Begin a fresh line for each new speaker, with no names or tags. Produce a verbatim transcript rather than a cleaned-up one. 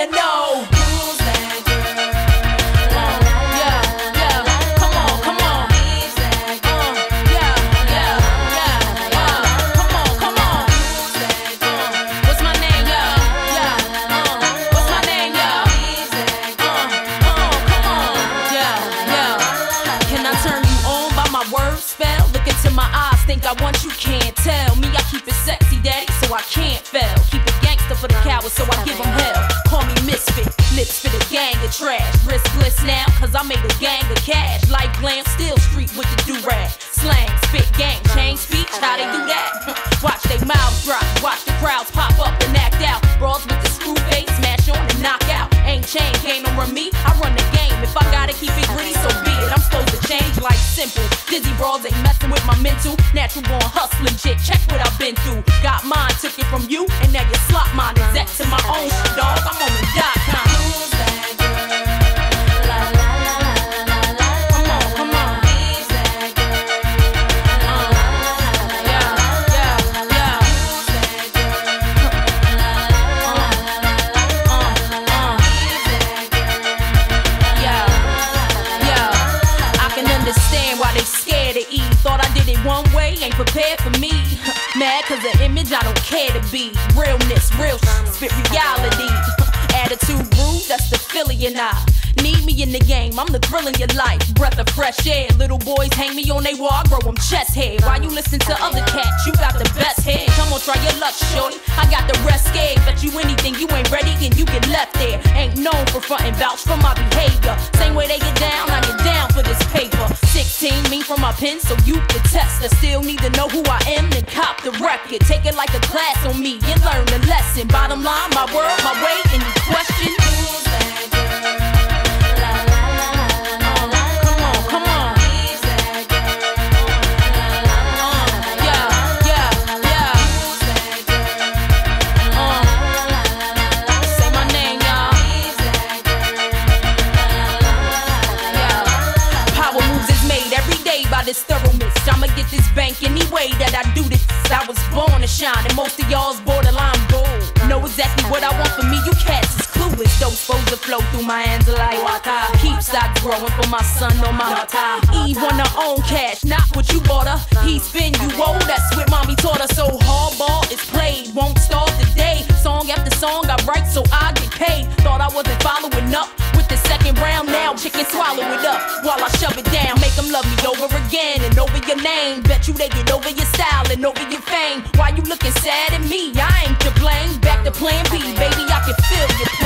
wanna know.
Who's that girl?
Think I want you, can't tell me I keep it sexy, daddy, so I can't fail. Keep it gangster for the cowards, so I give them hell. Call me misfit, lips for the gang of trash. Wrist bliss now, cause I made a gang of cash. Like glam, still street with the do-rag. Slang, spit, gang, change speech, how they do that? Watch they mouths drop, watch the crowds pop up and act out. Brawls with the screw face, smash on and knock out. Ain't chain, can't run me, I run the game. If I gotta keep it gritty, so be it. I'm supposed to change like simple. Dizzy brawls ain't messing with my mental. Natural born hustling chick, check what I've been through. Got mine, took it from you, and now you slot mine. Exec to my own shit, dog. I'm on the dot com.
Who's that girl? La la la la la la.
Come on, come on.
Who's that girl? La la la la la la.
Yeah, yeah, yeah.
Who's that girl? La la la la la la la. Who's that girl?
Yeah, yeah. I can understand why they scared to eat. Thought I did it one way, ain't prepared for me. Mad cause the image I don't care to be. Realness, real shit, spit reality. Attitude rude, that's the Philly and I. Need me in the game, I'm the thrill in your life. Breath of fresh air, little boys hang me on they wall, I grow them chest hair. While you listen to other cats, you got the best head. Come on, try your luck, shorty, I got the rest scared. Bet you anything, you ain't ready and you get left there. Ain't known for frontin' vouch for my behavior. Same way they get down, I get down for this paper. Sixteen, me from my pen, so you can test. I still need to know who I am, then cop the record. Take it like a class on me and learn the lesson. Bottom line, my world, my way, any question?
Who's that girl? La la la la la la.
Come on, come on.
Who's that girl? La la la la la la.
Yeah, yeah, yeah.
Who's that girl? La la la la la la.
Say my name, y'all.
Who's that girl? La la la la la la.
Power moves is made every day by this thoroughness. I'ma get this bank any way that I do this. I was born to shine, and most of y'all's borderline bold. Know exactly what I want for me, you cats is clueless. Those foes that flow through my hands are like water. Keep stocks growing for my son on my water. Eve on her own cash, not what you bought her. He spin you old, that's what mommy taught her. So hardball is played, won't start today. Song after song I write so I get paid. Thought I wasn't following up with the second round, now chicken swallow it up while I shove it down. Make them love me over again and over your name. Bet you they get over your style and over your fame. Why you looking sad at me? I ain't to blame. Back to plan B, baby, I can feel your pain.